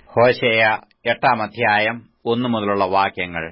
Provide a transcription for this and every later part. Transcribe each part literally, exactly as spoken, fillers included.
ഹോശേയ എട്ടാം അധ്യായം ഒന്നു മുതലുള്ള വാക്യങ്ങൾ.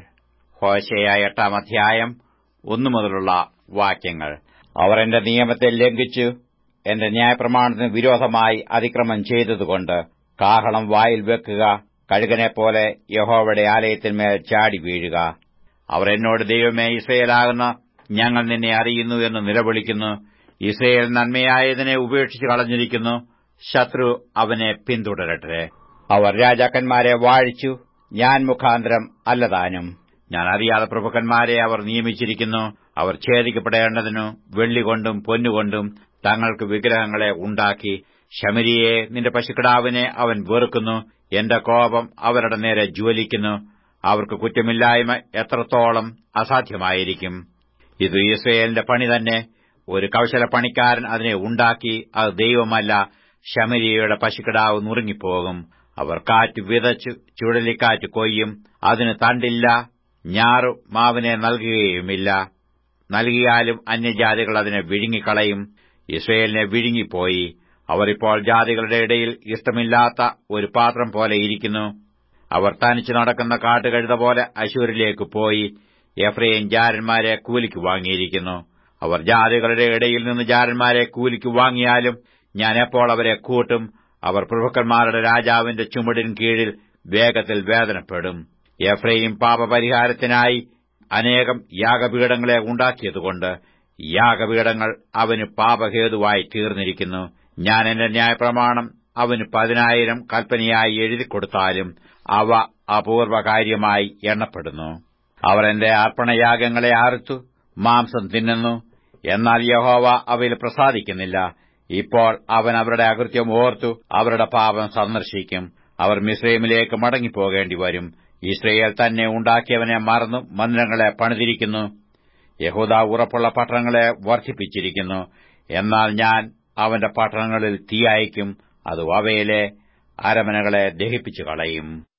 ഹോശേയ എട്ടാം അധ്യായം ഒന്നു മുതലുള്ള വാക്യങ്ങൾ. അവർ എന്റെ നിയമത്തെ ലംഘിച്ചു എന്റെ ന്യായപ്രമാണത്തിന് വിരോധമായി അതിക്രമം ചെയ്തതുകൊണ്ട് കാഹളം വായിൽ വെക്കുക, കഴുകനെപ്പോലെ യഹോവയുടെ ആലയത്തിന്മേൽ ചാടി വീഴുക. അവർ എന്നോട്, ദൈവമേ, ഇസ്രായേലാകുന്ന ഞങ്ങൾ നിന്നെ അറിയുന്നു എന്ന് നിലവിളിക്കുന്നു. ഇസ്രായേൽ നന്മയായതിനെ ഉപേക്ഷിച്ചു കളഞ്ഞിരിക്കുന്നു, ശത്രു അവനെ പിന്തുടരട്ടെ. അവർ രാജാക്കന്മാരെ വാഴിച്ചു, ഞാൻ മുഖാന്തരം അല്ലതാനും. ഞാൻ അറിയാതെ പ്രഭുക്കന്മാരെ അവർ നിയമിച്ചിരിക്കുന്നു. അവർ ഛേദിക്കപ്പെടേണ്ടതിനു വെള്ളികൊണ്ടും പൊന്നുകൊണ്ടും തങ്ങൾക്ക് വിഗ്രഹങ്ങളെ ഉണ്ടാക്കി. ശമരിയെ, നിന്റെ പശുക്കിടാവിനെ അവൻ വെറുക്കുന്നു. എന്റെ കോപം അവരുടെ നേരെ ജ്വലിക്കുന്നു. അവർക്ക് കുറ്റമില്ലായ്മ എത്രത്തോളം അസാധ്യമായിരിക്കും. ഇത് ഇസ്രായേലിന്റെ പണി തന്നെ. ഒരു കൗശലപ്പണിക്കാരൻ അതിനെ ഉണ്ടാക്കി, അത് ദൈവമല്ല. ശമരിയയുടെ പശുക്കിടാവ് നുറുങ്ങിപ്പോകും. അവർ കാറ്റ് വിതച്ചു, ചുഴലിക്കാറ്റ് കൊയ്യും. അതിന് തണ്ടില്ല, ഞാറു മാവിനെ നൽകുകയുമില്ല. നൽകിയാലും അന്യജാതികൾ അതിനെ വിഴുങ്ങിക്കളയും. ഇസ്രായേലിനെ വിഴുങ്ങിപ്പോയി. അവർ ഇപ്പോൾ ജാതികളുടെ ഇടയിൽ ഇഷ്ടമില്ലാത്ത ഒരു പാത്രം പോലെ ഇരിക്കുന്നു. അവർ തനിച്ചു നടക്കുന്ന കാട്ടുകഴുത പോലെ അശ്ശൂരിലേക്ക് പോയി. എഫ്രയീം ജാരന്മാരെ കൂലിക്ക് വാങ്ങിയിരിക്കുന്നു. അവർ ജാതികളുടെ ഇടയിൽ നിന്ന് ജാരന്മാരെ കൂലിക്ക് വാങ്ങിയാലും ഞാൻ എപ്പോൾ അവരെ കൂട്ടും? അവർ പ്രഭുക്കന്മാരുടെ രാജാവിന്റെ ചുമടിൻ കീഴിൽ വേഗത്തിൽ വേദനപ്പെടും. എഫ്രയീം പാപപരിഹാരത്തിനായി അനേകം യാഗപീഠങ്ങളെ ഉണ്ടാക്കിയതുകൊണ്ട് യാഗപീഠങ്ങൾ അവന് പാപഹേതുവായി തീർന്നിരിക്കുന്നു. ഞാൻ എന്റെ ന്യായപ്രമാണം അവന് പതിനായിരം കൽപ്പനയായി എഴുതിക്കൊടുത്താലും അവ അപൂർവകാര്യമായി എണ്ണപ്പെടുന്നു. അവർ എന്റെ അർപ്പണയാഗങ്ങളെ അറുത്തു മാംസം തിന്നുന്നു, എന്നാൽ യഹോവ അവയിൽ പ്രസാദിക്കുന്നില്ല. ഇപ്പോൾ അവൻ അവരുടെ അകൃത്യം ഓർത്തു അവരുടെ പാപം സന്ദർശിക്കും. അവർ മിസ്രയീമിലേക്ക് മടങ്ങിപ്പോകേണ്ടി വരും. ഇസ്രായേൽ തന്നെ ഉണ്ടാക്കിയവനെ മറന്നു മന്ദിരങ്ങളെ പണിതിരിക്കുന്നു. യഹൂദാ ഉറപ്പുള്ള പട്ടണങ്ങളെ വർദ്ധിപ്പിച്ചിരിക്കുന്നു. എന്നാൽ ഞാൻ അവന്റെ പട്ടണങ്ങളിൽ തീ അയക്കും, അത് അവയിലെ അരമനകളെ ദഹിപ്പിച്ചു കളയും.